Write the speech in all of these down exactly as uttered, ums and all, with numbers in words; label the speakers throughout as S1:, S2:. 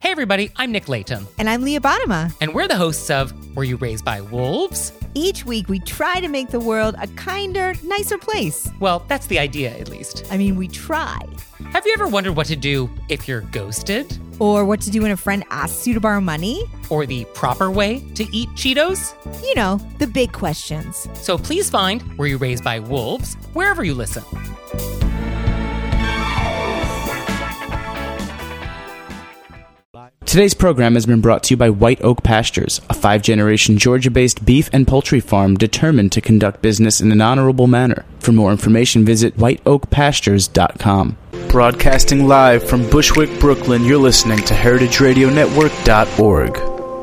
S1: Hey everybody, I'm Nick Layton.
S2: And I'm Leah Bottima.
S1: And we're the hosts of Were You Raised by Wolves?
S2: Each week we try to make the world a kinder, nicer place.
S1: Well, that's the idea, at least.
S2: I mean, we try.
S1: Have you ever wondered what to do if you're ghosted?
S2: Or what to do when a friend asks you to borrow money?
S1: Or the proper way to eat Cheetos?
S2: You know, the big questions.
S1: So please find Were You Raised by Wolves wherever you listen.
S3: Today's program has been brought to you by White Oak Pastures, a five-generation Georgia-based beef and poultry farm determined to conduct business in an honorable manner. For more information, visit white oak pastures dot com.
S4: Broadcasting live from Bushwick, Brooklyn, you're listening to heritage radio network dot org.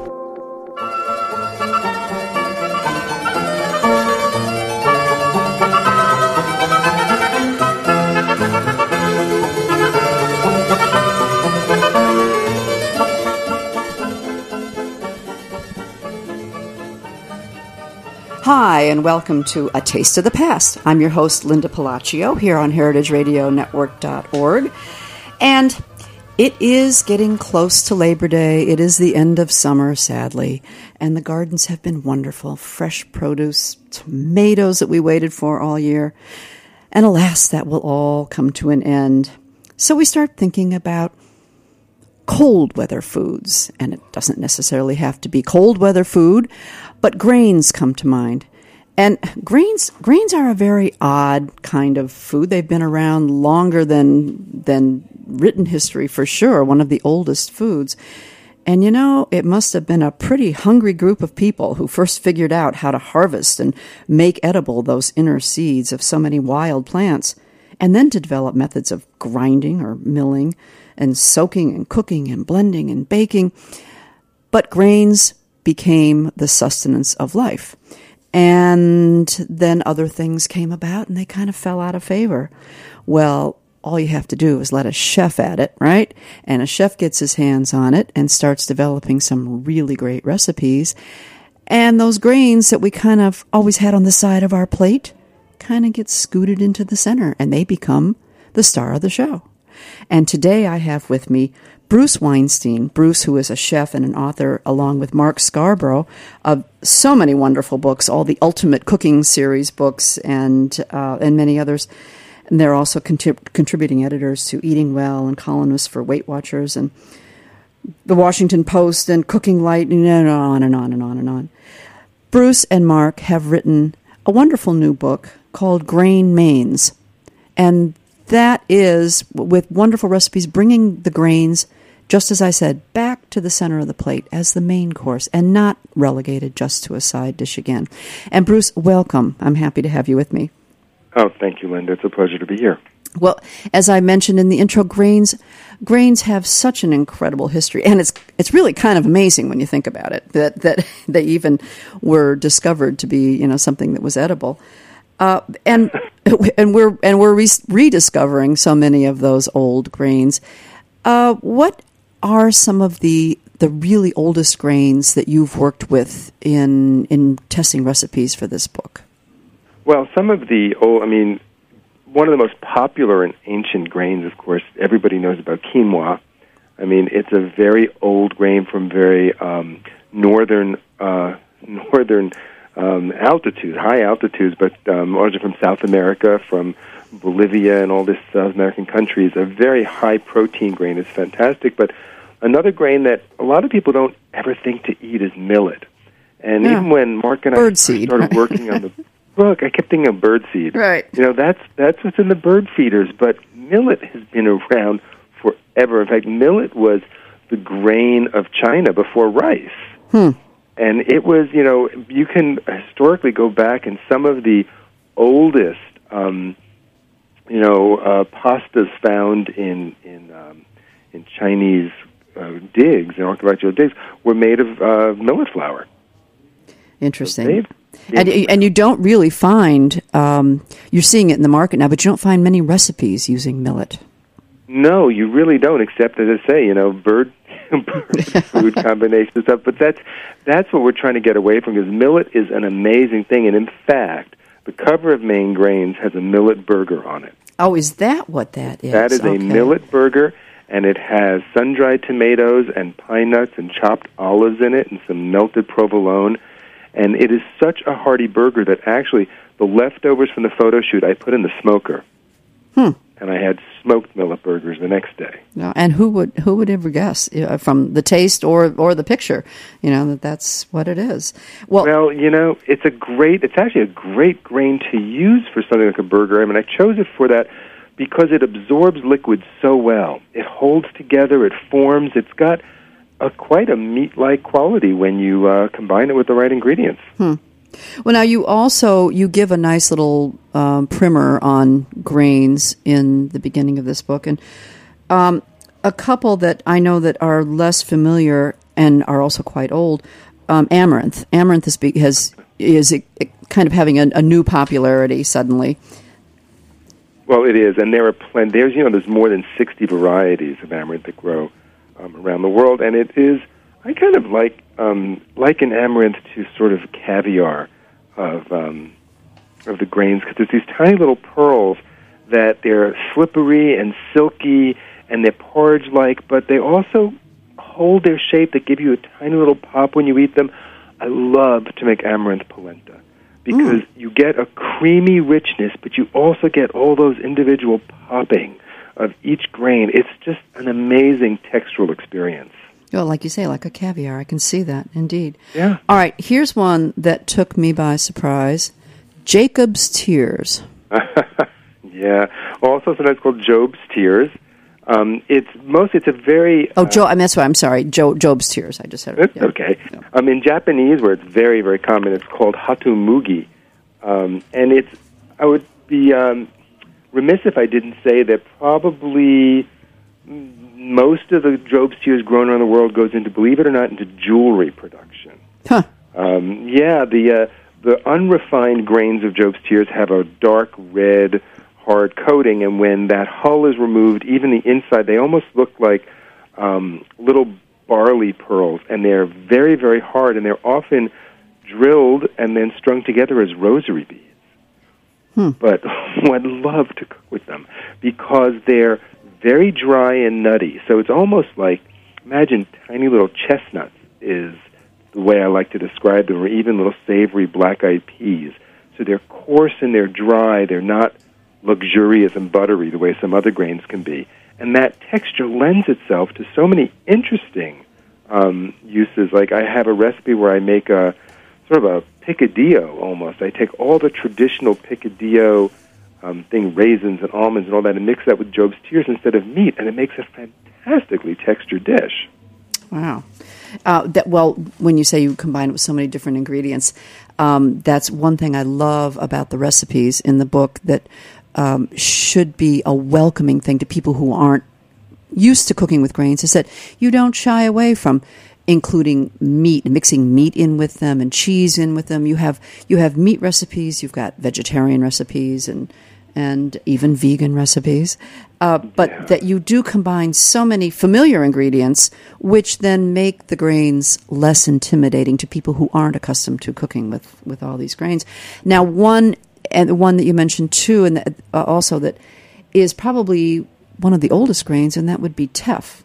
S5: Hi, and welcome to A Taste of the Past. I'm your host, Linda Palacio, here on heritage radio network dot org. And it is getting close to Labor Day. It is the end of summer, sadly. And the gardens have been wonderful. Fresh produce, tomatoes that we waited for all year. And alas, that will all come to an end. So we start thinking about cold weather foods. And it doesn't necessarily have to be cold weather food, but grains come to mind. And grains grains are a very odd kind of food. They've been around longer than than written history for sure, one of the oldest foods. And you know, it must have been a pretty hungry group of people who first figured out how to harvest and make edible those inner seeds of so many wild plants, and then to develop methods of grinding or milling and soaking and cooking and blending and baking. But grains became the sustenance of life. And then other things came about and they kind of fell out of favor. Well, all you have to do is let a chef at it, right? And a chef gets his hands on it and starts developing some really great recipes. And those grains that we kind of always had on the side of our plate kind of get scooted into the center and they become the star of the show. And today I have with me Bruce Weinstein. Bruce, who is a chef and an author, along with Mark Scarborough, of so many wonderful books, all the Ultimate Cooking series books and uh, and many others. And they're also contrib- contributing editors to Eating Well and columnists for Weight Watchers and The Washington Post and Cooking Light, and on and on and on and on. Bruce and Mark have written a wonderful new book called Grain Mains. And that is, with wonderful recipes, bringing the grains, just as I said, back to the center of the plate as the main course and not relegated just to a side dish again. And Bruce, welcome. I'm happy to have you with me.
S6: Oh, thank you, Linda. It's a pleasure to be here.
S5: Well, as I mentioned in the intro, grains grains have such an incredible history, and it's it's really kind of amazing when you think about it, that, that they even were discovered to be, you know, something that was edible. Uh, and and we're and we're re- rediscovering so many of those old grains. Uh, what are some of the the really oldest grains that you've worked with in in testing recipes for this book?
S6: Well, some of the old, I mean, one of the most popular and ancient grains, of course, everybody knows about quinoa. I mean, it's a very old grain from very um, northern uh, northern. Um, altitude, high altitudes, but um, largely from South America, from Bolivia and all these South American countries, a very high protein grain. It's fantastic, but another grain that a lot of people don't ever think to eat is millet. And yeah. even when Mark and I started working on the book, I kept thinking of birdseed.
S5: Right.
S6: You know, that's that's what's in the bird feeders, but millet has been around forever. In fact, millet was the grain of China before rice.
S5: Hmm.
S6: And it was, you know, you can historically go back and some of the oldest, um, you know, uh, pastas found in in um, in Chinese uh, digs, in archaeological digs, were made of uh, millet flour.
S5: Interesting. So and and you don't really find, um, you're seeing it in the market now, but you don't find many recipes using millet.
S6: No, you really don't, except, as I say, you know, bird food combination stuff. But that's that's what we're trying to get away from, because millet is an amazing thing. And in fact, the cover of Main Grains has a millet burger on it.
S5: Oh, is that what that is?
S6: That is
S5: okay.
S6: a millet burger. and it has sun-dried tomatoes and pine nuts and chopped olives in it and some melted provolone. And it is such a hearty burger that actually the leftovers from the photo shoot I put in the smoker.
S5: Hmm.
S6: And I had smoked millet burgers the next day.
S5: No, and who would who would ever guess, you know, from the taste or or the picture, you know, that that's what it is. Well,
S6: well, you know, it's a great. It's actually a great grain to use for something like a burger. I mean, I chose it for that because it absorbs liquids so well. It holds together. It forms. It's got a quite a meat-like quality when you uh, combine it with the right ingredients.
S5: Hmm. Well, now you also, you give a nice little um, primer on grains in the beginning of this book. And um, a couple that I know that are less familiar and are also quite old, um, amaranth. Amaranth is, has, is it, it kind of having a, a new popularity suddenly.
S6: Well, it is. And there are plenty, there's, you know, there's more than sixty varieties of amaranth that grow um, around the world. And it is, I kind of like um, liken amaranth to sort of caviar of um, of the grains, because there's these tiny little pearls that they're slippery and silky and they're porridge-like, but they also hold their shape that give you a tiny little pop when you eat them. I love to make amaranth polenta because mm. you get a creamy richness, but you also get all those individual popping of each grain. It's just an amazing textural experience.
S5: Oh, like you say, like a caviar. I can see that, indeed.
S6: Yeah.
S5: All right, here's one that took me by surprise. Jacob's Tears.
S6: Yeah. Also sometimes called Job's Tears. Um, it's mostly, it's a very...
S5: Oh,
S6: uh,
S5: Jo- that's why I'm sorry. Jo- Job's Tears. I just said it.
S6: That's
S5: yeah.
S6: okay.
S5: Yeah.
S6: Um, in Japanese, where it's very, very common, it's called hatumugi. Um, and it's, I would be um, remiss if I didn't say that probably... most of the Job's Tears grown around the world goes into, believe it or not, into jewelry production.
S5: Huh.
S6: Um, yeah, the uh, the unrefined grains of Job's Tears have a dark red, hard coating, and when that hull is removed, even the inside, they almost look like um, little barley pearls, and they're very, very hard, and they're often drilled and then strung together as rosary beads. Hmm. But oh, I'd love to cook with them because they're very dry and nutty. So it's almost like, imagine tiny little chestnuts is the way I like to describe them, or even little savory black-eyed peas. So they're coarse and they're dry. They're not luxurious and buttery the way some other grains can be. And that texture lends itself to so many interesting um, uses. Like I have a recipe where I make a sort of a picadillo almost. I take all the traditional picadillo Um, thing, raisins and almonds and all that, and mix that with Job's Tears instead of meat, and it makes a fantastically textured dish.
S5: Wow. Uh, that, well, when you say you combine it with so many different ingredients, um, that's one thing I love about the recipes in the book that um, should be a welcoming thing to people who aren't used to cooking with grains, is that you don't shy away from including meat, mixing meat in with them and cheese in with them. You have you have meat recipes, you've got vegetarian recipes, and and even vegan recipes. Uh, but
S6: yeah.
S5: that you do combine so many familiar ingredients, which then make the grains less intimidating to people who aren't accustomed to cooking with, with all these grains. Now, one and the one that you mentioned too, and that, uh, also that is probably one of the oldest grains, and that would be teff.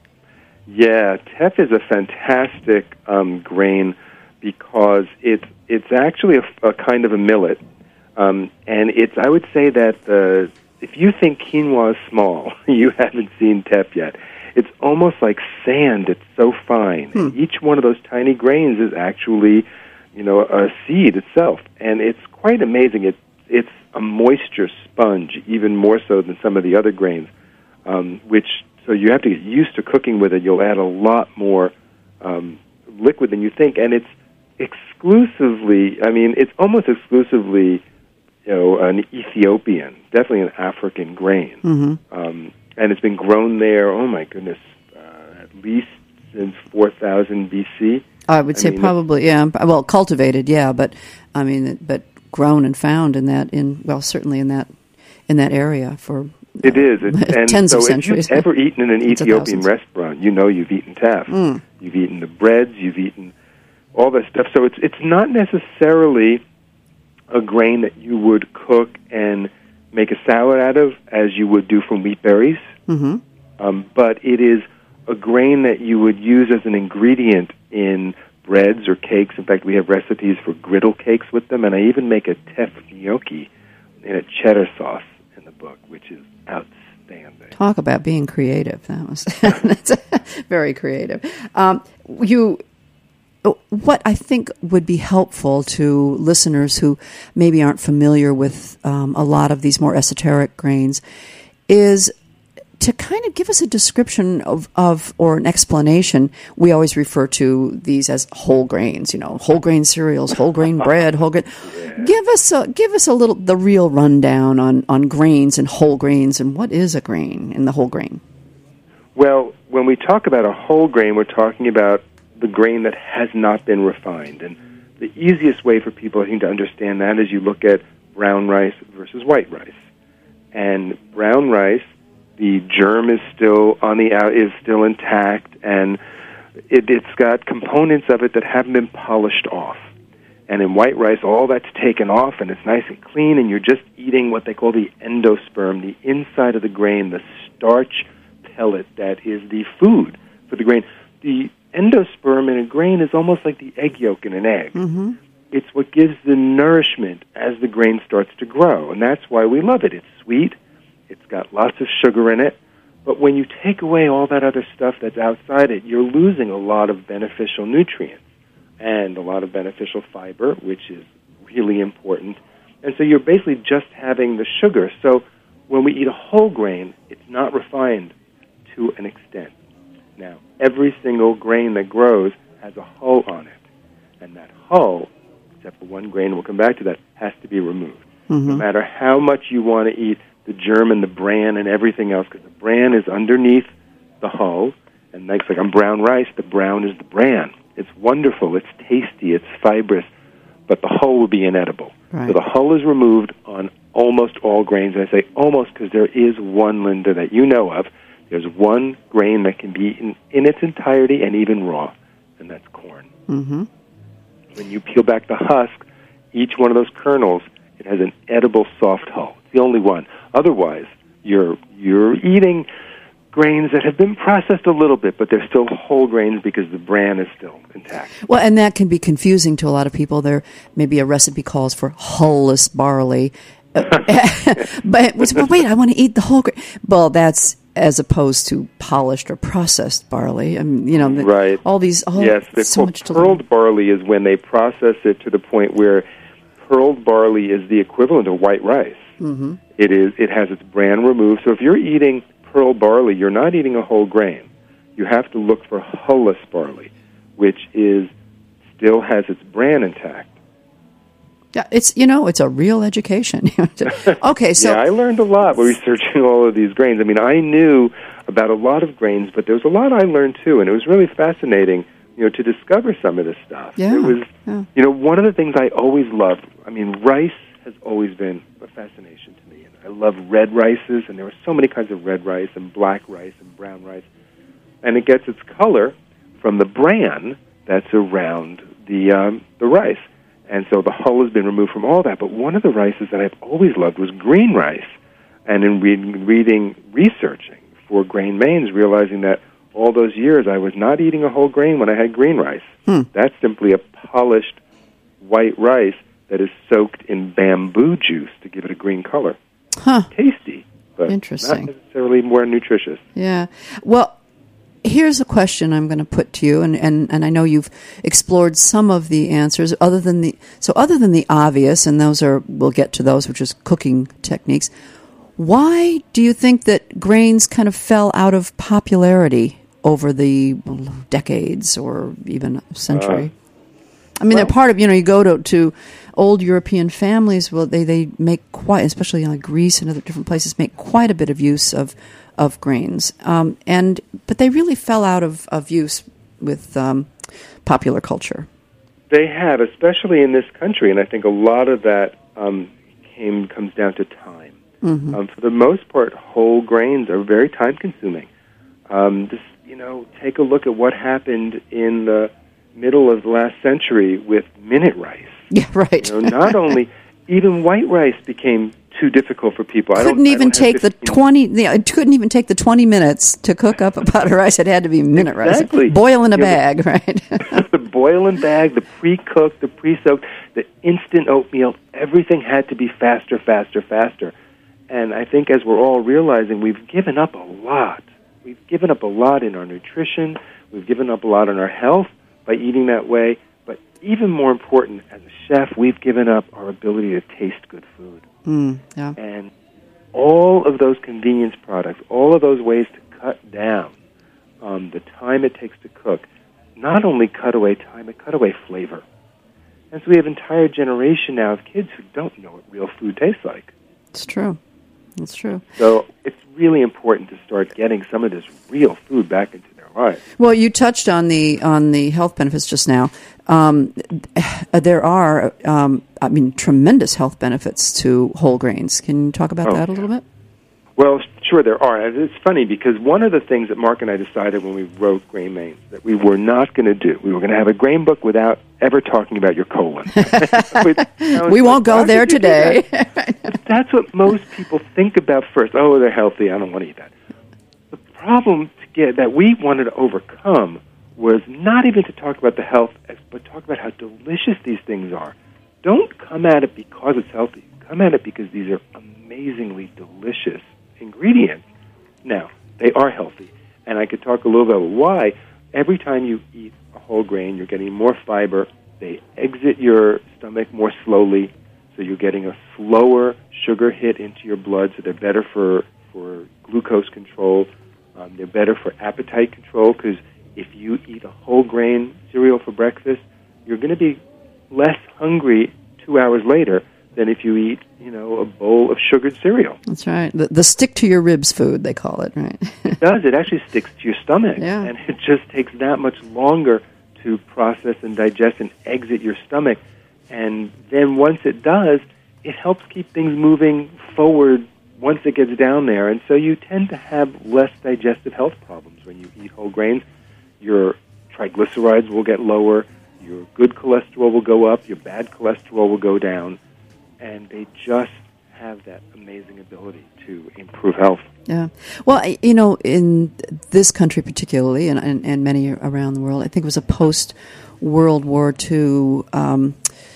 S6: Yeah, teff is a fantastic um, grain because it's it's actually a, a kind of a millet, um, and it's I would say that the if you think quinoa is small, you haven't seen teff yet. It's almost like sand. It's so fine.
S5: Hmm.
S6: And each one of those tiny grains is actually, you know, a seed itself, and it's quite amazing. It it's a moisture sponge, even more so than some of the other grains, um, which. So you have to get used to cooking with it. You'll add a lot more um, liquid than you think, and it's exclusively, I mean, it's almost exclusively, you know, an Ethiopian, definitely an African grain.
S5: Mm-hmm.
S6: Um, and it's been grown there, oh my goodness, uh, at least since four thousand B C.
S5: I would say
S6: I mean,
S5: probably, yeah. Well, cultivated, yeah, but I mean, but grown and found in that, in well, certainly in that in that area for.
S6: It is. It's, and
S5: tens
S6: so
S5: of centuries.
S6: If you've ever eaten in an
S5: It's
S6: Ethiopian restaurant, you know you've eaten teff.
S5: Mm.
S6: You've eaten the breads, you've eaten all that stuff. So it's it's not necessarily a grain that you would cook and make a salad out of as you would do from wheat berries.
S5: Mm-hmm.
S6: Um, but it is a grain that you would use as an ingredient in breads or cakes. In fact, we have recipes for griddle cakes with them, and I even make a teff gnocchi in a cheddar sauce in the book, which is outstanding.
S5: Talk about being creative. That was that's very creative. Um, you, what I think would be helpful to listeners who maybe aren't familiar with um, a lot of these more esoteric grains is to kind of give us a description of, of or an explanation. We always refer to these as whole grains, you know, whole grain cereals, whole grain bread, whole grain. Yeah. Give us a give us a little the real rundown on, on grains and whole grains and what is a grain in the whole grain.
S6: Well, when we talk about a whole grain, we're talking about the grain that has not been refined. And the easiest way for people, I think, to understand that is you look at brown rice versus white rice. And brown rice, the germ is still on the out, is still intact, and it, it's got components of it that haven't been polished off. And in white rice, all that's taken off, and it's nice and clean, and you're just eating what they call the endosperm, the inside of the grain, the starch pellet that is the food for the grain. The endosperm in a grain is almost like the egg yolk in an egg.
S5: Mm-hmm.
S6: It's what gives the nourishment as the grain starts to grow, and that's why we love it. It's sweet. It's got lots of sugar in it. But when you take away all that other stuff that's outside it, you're losing a lot of beneficial nutrients and a lot of beneficial fiber, which is really important. And so you're basically just having the sugar. So when we eat a whole grain, it's not refined to an extent. Now, every single grain that grows has a hull on it. And that hull, except for one grain, we'll come back to that, has to be removed. Mm-hmm. No matter how much you want to eat the germ and the bran and everything else, because the bran is underneath the hull, and like, like on brown rice, the brown is the bran. It's wonderful, it's tasty, it's fibrous, but the hull will be inedible.
S5: Right.
S6: So the hull is removed on almost all grains, and I say almost because there is one, Linda, that you know of. There's one grain that can be eaten in its entirety and even raw, and that's corn.
S5: Mm-hmm.
S6: When you peel back the husk, each one of those kernels, it has an edible soft hull. It's the only one. Otherwise, you're you're eating grains that have been processed a little bit, but they're still whole grains because the bran is still intact.
S5: Well, and that can be confusing to a lot of people. There maybe a recipe calls for hull-less barley. but well, wait, I want to eat the whole grain. Well, that's as opposed to polished or processed barley. I mean, you know, the,
S6: right.
S5: all these, all,
S6: yes, the
S5: so much to
S6: pearled
S5: learn.
S6: barley is when they process it to the point where pearled barley is the equivalent of white rice.
S5: Mm-hmm.
S6: It is. It has its bran removed. So if you're eating pearl barley, you're not eating a whole grain. You have to look for hull-less barley, which is still has its bran intact.
S5: Yeah, it's you know it's a real education. Okay, so
S6: yeah, I learned a lot researching all of these grains. I mean, I knew about a lot of grains, but there was a lot I learned too, and it was really fascinating, you know, to discover some of this stuff.
S5: Yeah,
S6: it was,
S5: yeah.
S6: you know, one of the things I always loved. I mean, rice has always been a fascination to me, and I love red rices, and there are so many kinds of red rice and black rice and brown rice, and it gets its color from the bran that's around the um, the rice. And so the hull has been removed from all that. But one of the rices that I've always loved was green rice. And in reading, reading researching for Grain Mains, realizing that all those years I was not eating a whole grain when I had green rice.
S5: Hmm. That's
S6: simply a polished white rice that is soaked in bamboo juice to give it a green color.
S5: Huh.
S6: Tasty, but
S5: Interesting.
S6: not necessarily more nutritious.
S5: Yeah. Well, here's a question I'm going to put to you, and, and, and I know you've explored some of the answers. Other than the so, other than the obvious, and those are we'll get to those, which is cooking techniques. Why do you think that grains kind of fell out of popularity over the decades or even a century? Uh, I mean, well, they're part of you know you go to to old European families. Well, they they make quite, especially in like Greece and other different places, make quite a bit of use of. of grains, um, and but they really fell out of, of use with um, popular culture.
S6: They have, especially in this country, and I think a lot of that um, came comes down to time. Mm-hmm. Um, for the most part, whole grains are very time-consuming. Um, this, you know, take a look at what happened in the middle of last century with minute rice.
S5: Yeah, right.
S6: You know, not only even white rice became too difficult for people. I
S5: Couldn't
S6: don't, I
S5: even
S6: don't have
S5: take the
S6: fifteen
S5: twenty. Yeah, it couldn't even take the twenty minutes to cook up a pot of rice. It had to be minute
S6: Exactly.
S5: rice. Boil in a
S6: Yeah,
S5: bag, right?
S6: the boil and bag, the pre-cooked, the pre-soaked, the instant oatmeal, everything had to be faster, faster, faster. And I think as we're all realizing, we've given up a lot. We've given up a lot in our nutrition. We've given up a lot in our health by eating that way. But even more important, as a chef, we've given up our ability to taste good food.
S5: Mm, yeah.
S6: And all of those convenience products, all of those ways to cut down um, the time it takes to cook, not only cut away time, it cut away flavor. And so we have an entire generation now of kids who don't know what real food tastes like.
S5: It's true. It's true.
S6: So it's really important to start getting some of this real food back into their lives.
S5: Well, you touched on the on the health benefits just now. Um, there are, um, I mean, tremendous health benefits to whole grains. Can you talk about
S6: Oh,
S5: that a
S6: yeah.
S5: little bit?
S6: Well, sure there are. And it's funny because one of the things that Mark and I decided when we wrote Grain Mains that we were not going to do, we were going to have a grain book without ever talking about your colon.
S5: We won't go there today.
S6: That? That's what most people think about first. Oh, they're healthy. I don't want to eat that. The problem to get that we wanted to overcome was not even to talk about the health, but talk about how delicious these things are. Don't come at it because it's healthy. Come at it because these are amazingly delicious ingredients. Now, they are healthy, and I could talk a little bit about why. Every time you eat a whole grain, you're getting more fiber. They exit your stomach more slowly, so you're getting a slower sugar hit into your blood, so they're better for, for glucose control. Um, they're better for appetite control, because if you eat a whole grain cereal for breakfast, you're going to be less hungry two hours later than if you eat, you know, a bowl of sugared cereal.
S5: That's right. The, the stick to your ribs food, they call it, right?
S6: It does. It actually sticks to your stomach.
S5: Yeah.
S6: And it just takes that much longer to process and digest and exit your stomach. And then once it does, it helps keep things moving forward once it gets down there. And so you tend to have less digestive health problems when you eat whole grains. Your triglycerides will get lower. Your good cholesterol will go up. Your bad cholesterol will go down. And they just have that amazing ability to improve health.
S5: Yeah. Well, I- you know, in this country particularly, and, and, and many around the world, I think it was a post-World War Two um,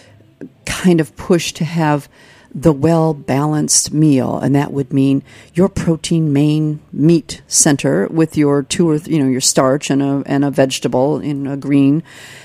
S5: kind of push to have the well-balanced meal, and that would mean your protein main meat center with your two or th- you know your starch and a and a vegetable in a green,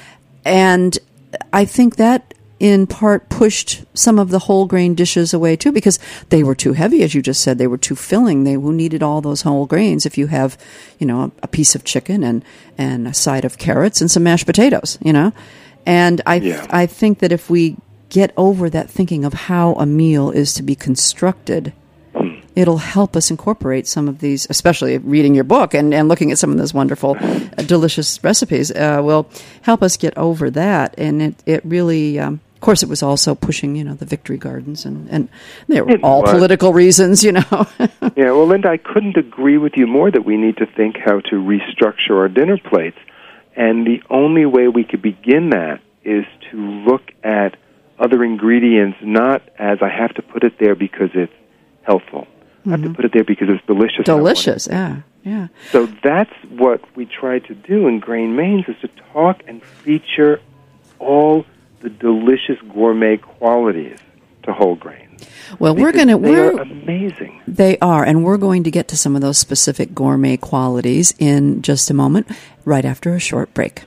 S5: and I think that in part pushed some of the whole grain dishes away too, because they were too heavy, as you just said. They were too filling. They who needed all those whole grains. If you have, you know, a, a piece of chicken and and a side of carrots and some mashed potatoes, you know, and I
S6: Yeah.
S5: I think that if we get over that thinking of how a meal is to be constructed, it'll help us incorporate some of these, especially reading your book and, and looking at some of those wonderful, uh, delicious recipes, uh, will help us get over that. And it, it really, um, of course, it was also pushing, you know, the victory gardens, and, and they were
S6: It
S5: all
S6: was.
S5: political reasons, you know.
S6: Yeah, well, Linda, I couldn't agree with you more that we need to think how to restructure our dinner plates. And the only way we could begin that is to look at other ingredients, not as I have to put it there because it's healthful. I have to put it there because it's delicious. and I want it.
S5: Delicious, yeah, yeah.
S6: So that's what we try to do in Grain Mains, is to talk and feature all the delicious gourmet qualities to whole grains.
S5: Well, we're
S6: Because
S5: going to
S6: they
S5: we're
S6: are amazing.
S5: They are, and we're going to get to some of those specific gourmet qualities in just a moment, right after a short break.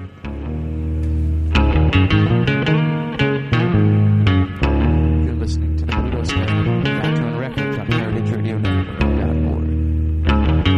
S3: You're listening to the Pluto Scanner, Factor on Records on heritage radio network dot org.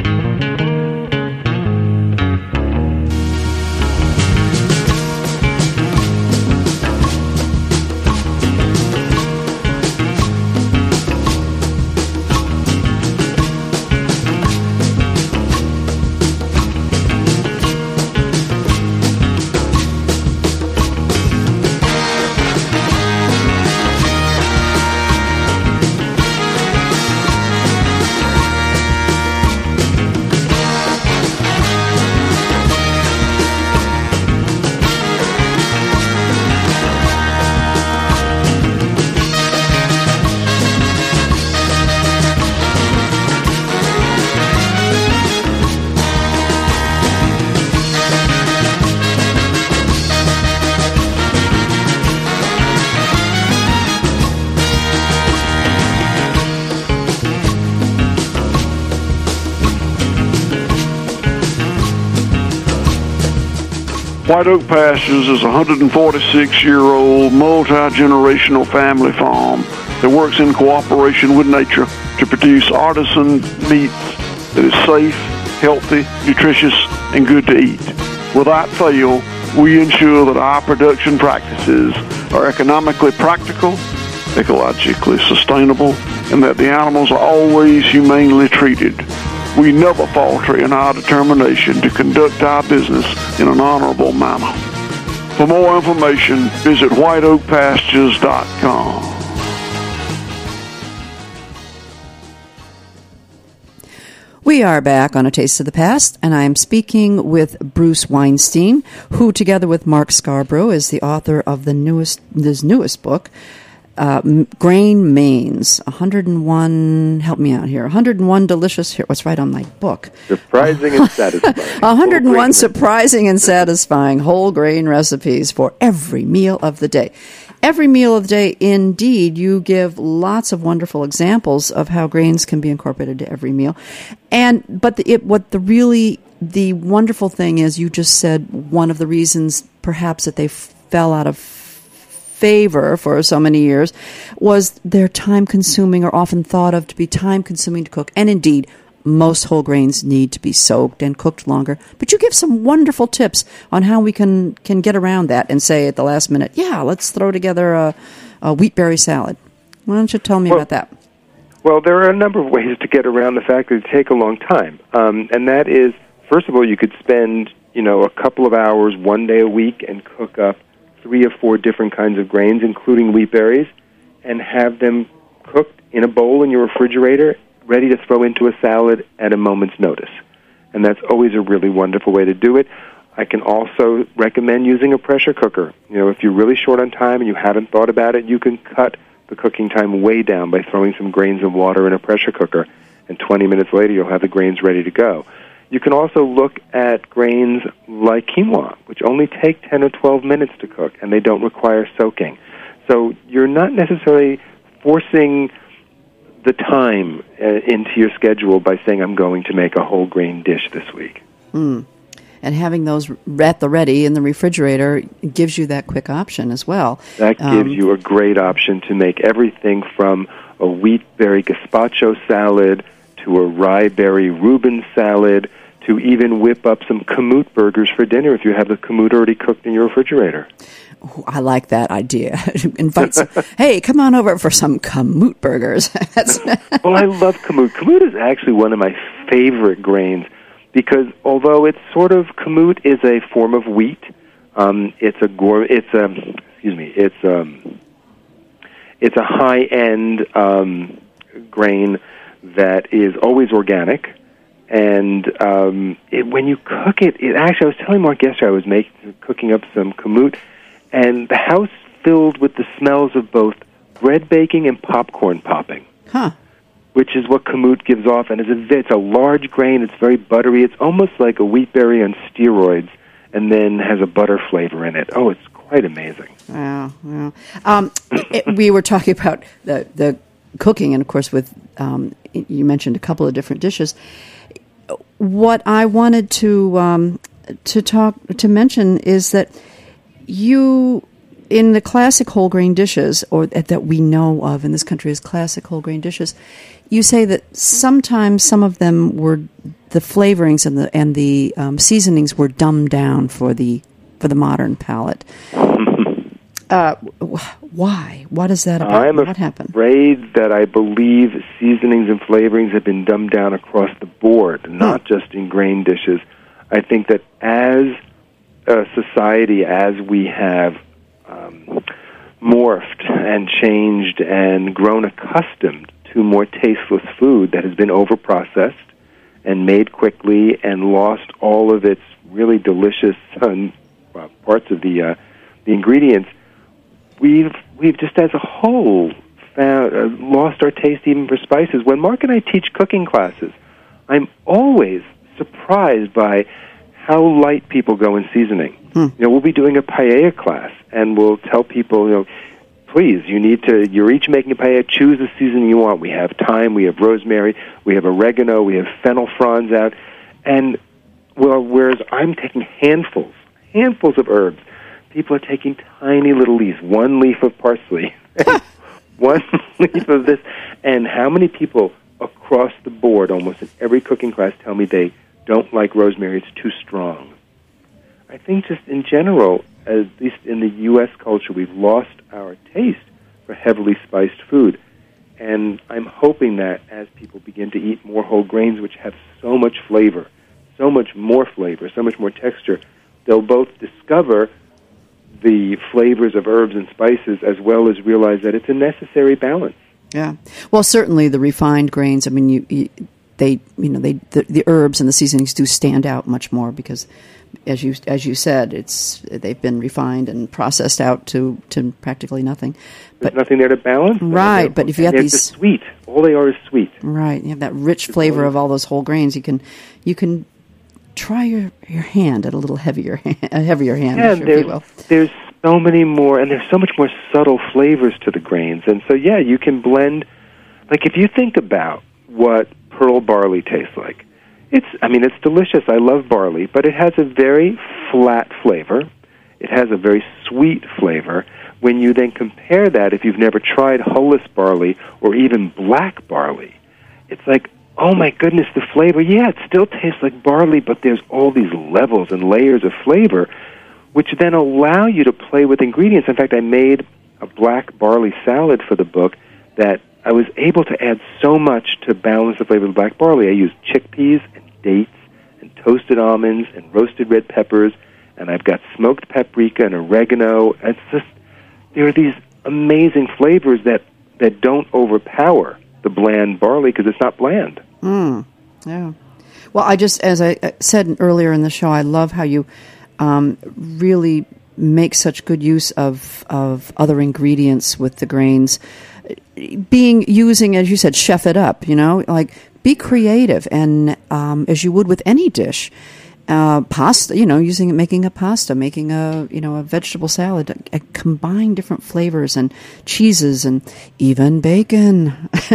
S7: White Oak Pastures is a one hundred forty-six-year-old multi-generational family farm that works in cooperation with nature to produce artisan meats that is safe, healthy, nutritious, and good to eat. Without fail, we ensure that our production practices are economically practical, ecologically sustainable, and that the animals are always humanely treated. We never falter in our determination to conduct our business in an honorable manner. For more information, visit white oak pastures dot com.
S5: We are back on A Taste of the Past, and I am speaking with Bruce Weinstein, who, together with Mark Scarborough, is the author of the newest, his newest book, uh, Grain Mains, one hundred one, help me out here, one hundred one delicious, here, what's right on my book?
S6: Surprising and satisfying.
S5: one hundred one surprising and satisfying whole grain recipes for every meal of the day. Every meal of the day, indeed, you give lots of wonderful examples of how grains can be incorporated to every meal. And but the, it, what the really the wonderful thing is, you just said one of the reasons perhaps that they f- fell out of favor for so many years was they're time-consuming or often thought of to be time-consuming to cook. And indeed, most whole grains need to be soaked and cooked longer. But you give some wonderful tips on how we can, can get around that and say at the last minute, yeah, let's throw together a, a wheatberry salad. Why don't you tell me
S6: well,
S5: about that?
S6: Well, there are a number of ways to get around the fact that it take a long time. Um, and that is, first of all, you could spend, you know, a couple of hours one day a week and cook up three or four different kinds of grains, including wheatberries, and have them cooked in a bowl in your refrigerator, ready to throw into a salad at a moment's notice. And that's always a really wonderful way to do it. I can also recommend using a pressure cooker. You know, if you're really short on time and you haven't thought about it, you can cut the cooking time way down by throwing some grains of water in a pressure cooker, and twenty minutes later you'll have the grains ready to go. You can also look at grains like quinoa, which only take ten or twelve minutes to cook, and they don't require soaking. So you're not necessarily forcing the time uh, into your schedule by saying, I'm going to make a whole grain dish this week.
S5: Mm. And having those at the ready in the refrigerator gives you that quick option as well.
S6: That gives
S5: um,
S6: you a great option to make everything from a wheatberry gazpacho salad to a ryeberry Reuben salad to even whip up some kamut burgers for dinner if you have the kamut already cooked in your refrigerator.
S5: Oh, I like that idea. Invite some, hey, come on over for some kamut burgers.
S6: Well, I love kamut. Kamut is actually one of my favorite grains because although it's sort of, kamut is a form of wheat, um, it's a gour- it's a, excuse me, it's um, it's a high-end um, grain that is always organic. And um, it, when you cook it, it actually, I was telling Mark yesterday, I was making, cooking up some kamut, and the house filled with the smells of both bread baking and popcorn popping,
S5: huh?
S6: Which is what kamut gives off. And it's a, it's a large grain. It's very buttery. It's almost like a wheatberry on steroids, and then has a butter flavor in it. Oh, it's quite amazing.
S5: Wow, wow. Um, it, we were talking about the the cooking, and of course, with um, you mentioned a couple of different dishes. What I wanted to um, to talk to mention is that you, in the classic whole grain dishes, or that we know of in this country as classic whole grain dishes, you say that sometimes some of them were the flavorings and the and the um, seasonings were dumbed down for the for the modern palate. Uh, why? What is that about?
S6: I'm
S5: what happened?
S6: afraid that I believe seasonings and flavorings have been dumbed down across the board, not hmm. just in grain dishes. I think that as a society, as we have um, morphed and changed and grown accustomed to more tasteless food that has been overprocessed and made quickly and lost all of its really delicious um, uh, parts of the uh, the ingredients, We've we've just as a whole found, uh, lost our taste even for spices. When Mark and I teach cooking classes, I'm always surprised by how light people go in seasoning. Hmm. You know, we'll be doing a paella class, and we'll tell people, you know, please, you need to. You're each making a paella. Choose the seasoning you want. We have thyme, we have rosemary, we have oregano, we have fennel fronds out, and well, whereas I'm taking handfuls, handfuls of herbs. People are taking tiny little leaves, one leaf of parsley, one leaf of this. And how many people across the board, almost in every cooking class, tell me they don't like rosemary, it's too strong. I think just in general, at least in the U S culture, we've lost our taste for heavily spiced food. And I'm hoping that as people begin to eat more whole grains, which have so much flavor, so much more flavor, so much more texture, they'll both discover the flavors of herbs and spices as well as realize that it's a necessary balance.
S5: Yeah. Well, certainly the refined grains, I mean, you, you they, you know, they the, the herbs and the seasonings do stand out much more because, as you as you said, it's they've been refined and processed out to, to practically nothing.
S6: There's
S5: But
S6: nothing there to balance.
S5: right, but if you have
S6: these
S5: these
S6: sweet, all they are is sweet.
S5: Right, you have that rich flavor of all those whole grains. You can you can try your, your hand at a little heavier hand, a heavier hand,
S6: Yeah,
S5: if you
S6: there's,
S5: will.
S6: there's so many more, and there's so much more subtle flavors to the grains. And so, yeah, you can blend. Like if you think about what pearl barley tastes like, it's, I mean, it's delicious. I love barley, but it has a very flat flavor. It has a very sweet flavor. When you then compare that, if you've never tried hulless barley or even black barley, it's like, oh my goodness, the flavor, yeah, it still tastes like barley, but there's all these levels and layers of flavor, which then allow you to play with ingredients. In fact, I made a black barley salad for the book that I was able to add so much to balance the flavor of the black barley. I used chickpeas and dates and toasted almonds and roasted red peppers, and I've got smoked paprika and oregano. It's just, there are these amazing flavors that, that don't overpower the bland barley because it's not bland.
S5: Mm, yeah. Well, I just, as I said earlier in the show, I love how you um, really make such good use of of other ingredients with the grains. Being, using, as you said, chef it up, you know, like be creative, and um, as you would with any dish. Uh, pasta, you know, using making a pasta, making a you know a vegetable salad, uh, combine different flavors and cheeses and even bacon.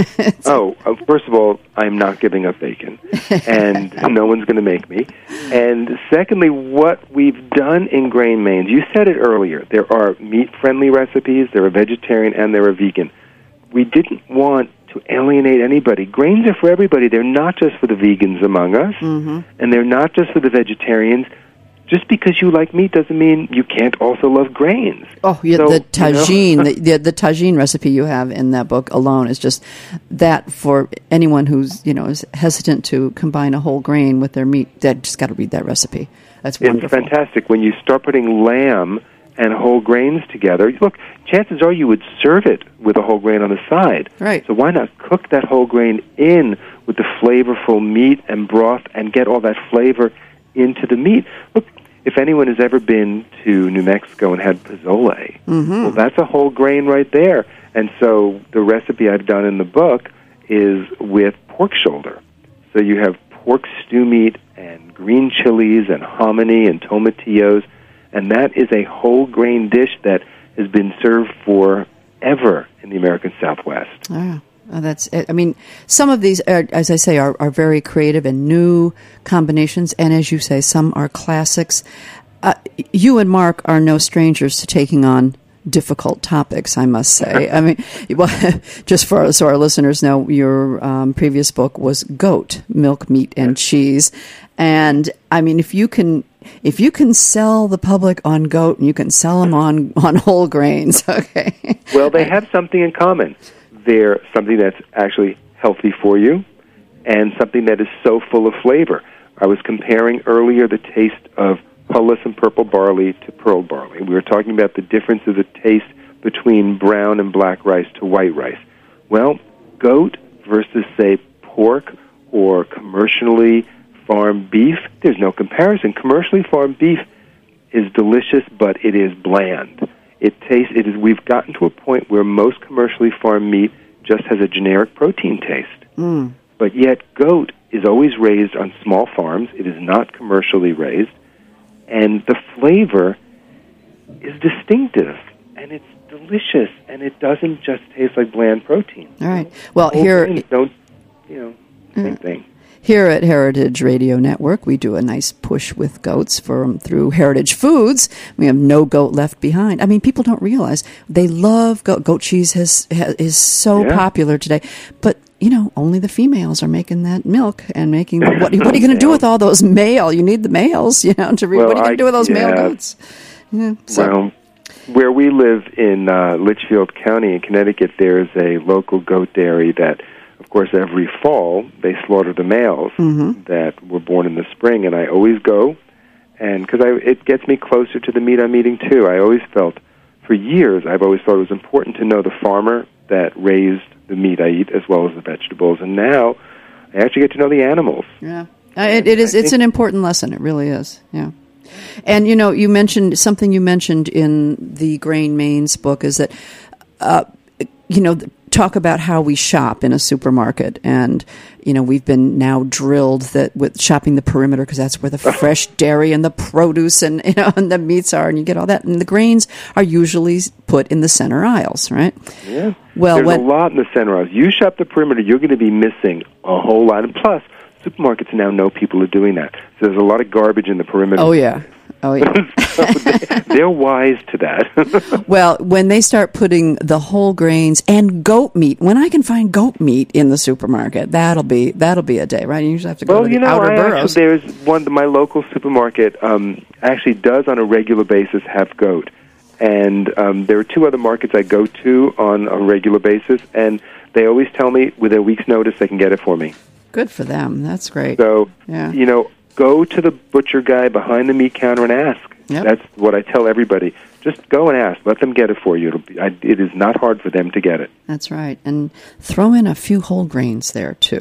S6: oh, uh, first of all, I'm not giving up bacon, and no one's going to make me. And secondly, what we've done in Grain Mains, you said it earlier, there are meat-friendly recipes, there are vegetarian, and there are vegan. We didn't want to alienate anybody. Grains are for everybody. They're not just for the vegans among us, mm-hmm. and they're not just for the vegetarians. Just because you like meat doesn't mean you can't also love grains.
S5: Oh, yeah,
S6: so,
S5: the tagine,
S6: you know?
S5: the, the the tagine recipe you have in that book alone is just that for anyone who's you know is hesitant to combine a whole grain with their meat. That just got to read that recipe. That's wonderful.
S6: It's fantastic when you start putting lamb and whole grains together. Look, chances are you would serve it with a whole grain on the side.
S5: Right.
S6: So why not cook that whole grain in with the flavorful meat and broth and get all that flavor into the meat? Look, if anyone has ever been to New Mexico and had pozole, mm-hmm. well, that's a whole grain right there. And so the recipe I've done in the book is with pork shoulder. So you have pork stew meat and green chilies and hominy and tomatillos, and that is a whole grain dish that has been served forever in the American Southwest.
S5: Ah, oh, that's it. I mean, some of these, are, as I say, are, are very creative and new combinations, and as you say, some are classics. Uh, you and Mark are no strangers to taking on difficult topics, I must say. I mean, well, just for so our listeners know, your um, previous book was Goat, Milk, Meat, and Cheese. And, I mean, if you can... If you can sell the public on goat, and you can sell them on, on whole grains, okay.
S6: Well, they have something in common. They're something that's actually healthy for you and something that is so full of flavor. I was comparing earlier the taste of hulless and purple barley to pearl barley. We were talking about the differences of taste between brown and black rice to white rice. Well, goat versus, say, pork or commercially farmed beef, there's no comparison. Commercially farmed beef is delicious, but it is bland. It tastes. It is. We've gotten to a point where most commercially farmed meat just has a generic protein taste.
S5: Mm.
S6: But yet, goat is always raised on small farms. It is not commercially raised, and the flavor is distinctive, and it's delicious, and it doesn't just taste like bland protein.
S5: All right. Well,
S6: Whole
S5: here
S6: grains don't, you know, same mm. thing.
S5: Here at Heritage Radio Network, we do a nice push with goats from through Heritage Foods. We have no goat left behind. I mean, people don't realize they love goat. Goat cheese has, has is so
S6: Yeah.
S5: popular today, but you know, only the females are making that milk and making. The, what, what are you going to do with all those male? You need the males, you know. To re,
S6: Well,
S5: what are you going
S6: I-
S5: to do with those male
S6: yeah.
S5: goats? Yeah, so,
S6: Well, where we live in uh, Litchfield County in Connecticut, there's a local goat dairy that, of course, every fall they slaughter the males
S5: Mm-hmm.
S6: that were born in the spring, and I always go, and because I it gets me closer to the meat I'm eating too. I always felt, for years, I've always thought it was important to know the farmer that raised the meat I eat as well as the vegetables, and now I actually get to know the animals.
S5: yeah, uh, it, it is.
S6: I
S5: It's
S6: think-
S5: an important lesson. It really is. Yeah. And, you know, you mentioned something you mentioned in the Grain Mains book is that, uh, you know, talk about how we shop in a supermarket. And, you know, we've been now drilled that with shopping the perimeter because that's where the fresh dairy and the produce and, you know, and the meats are, and you get all that. And the grains are usually put in the center aisles, right?
S6: Yeah.
S5: Well,
S6: There's
S5: when,
S6: a lot in the center aisles. You shop the perimeter, you're going to be missing a whole lot. And plus, supermarkets now know people are doing that. So there's a lot of garbage in the perimeter.
S5: oh, yeah. Oh, yeah.
S6: So they, they're wise to that.
S5: Well, when they start putting the whole grains and goat meat, when I can find goat meat in the supermarket, that'll be that'll be a day, right? You usually have to go
S6: well,
S5: to the
S6: you know,
S5: outer
S6: I
S5: boroughs.
S6: actually, there's one, my local supermarket um, actually does on a regular basis have goat. And um, there are two other markets I go to on a regular basis, and they always tell me within a week's notice they can get it for me.
S5: Good for them. That's great.
S6: So,
S5: Yeah.
S6: you know, go to the butcher guy behind the meat counter and ask.
S5: Yep.
S6: That's what I tell everybody. Just go and ask. Let them get it for you. It'll be, I, it is not hard for them to get it.
S5: That's right. And throw in a few whole grains there, too.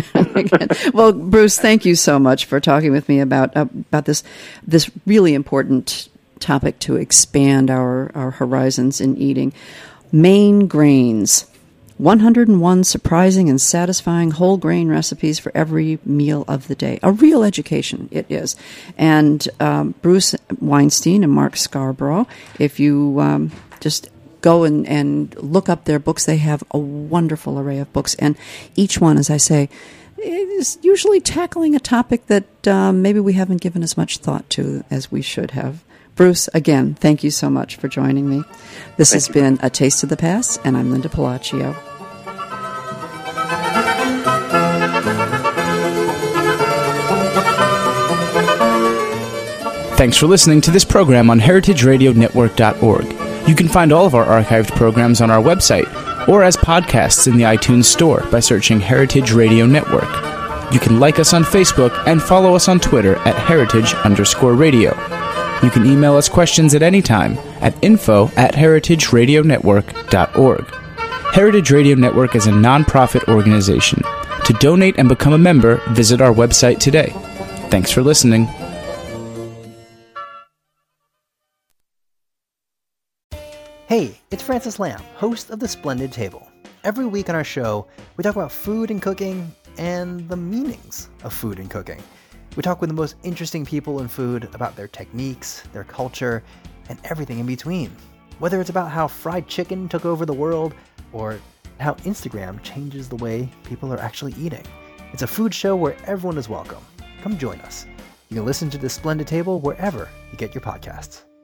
S5: Well, Bruce, thank you so much for talking with me about uh, about this this really important topic to expand our, our horizons in eating. Main grains. one hundred one surprising and satisfying whole grain recipes for every meal of the day. A real education, it is. And um, Bruce Weinstein and Mark Scarborough, if you um, just go and, and look up their books, they have a wonderful array of books. And each one, as I say, is usually tackling a topic that um, maybe we haven't given as much thought to as we should have. Bruce, again, thank you so much for joining me. This
S6: Thank
S5: has
S6: you.
S5: been A Taste of the Past, and I'm Linda Palacio.
S3: Thanks for listening to this program on heritage radio network dot org. You can find all of our archived programs on our website or as podcasts in the iTunes Store by searching Heritage Radio Network. You can like us on Facebook and follow us on Twitter at heritage underscore radio. You can email us questions at any time at info at heritage radio network dot org. Heritage Radio Network is a non-profit organization. To donate and become a member, visit our website today. Thanks for listening.
S8: Hey, it's Francis Lamb, host of The Splendid Table. Every week on our show, we talk about food and cooking and the meanings of food and cooking. We talk with the most interesting people in food about their techniques, their culture, and everything in between. Whether it's about how fried chicken took over the world or how Instagram changes the way people are actually eating. It's a food show where everyone is welcome. Come join us. You can listen to The Splendid Table wherever you get your podcasts.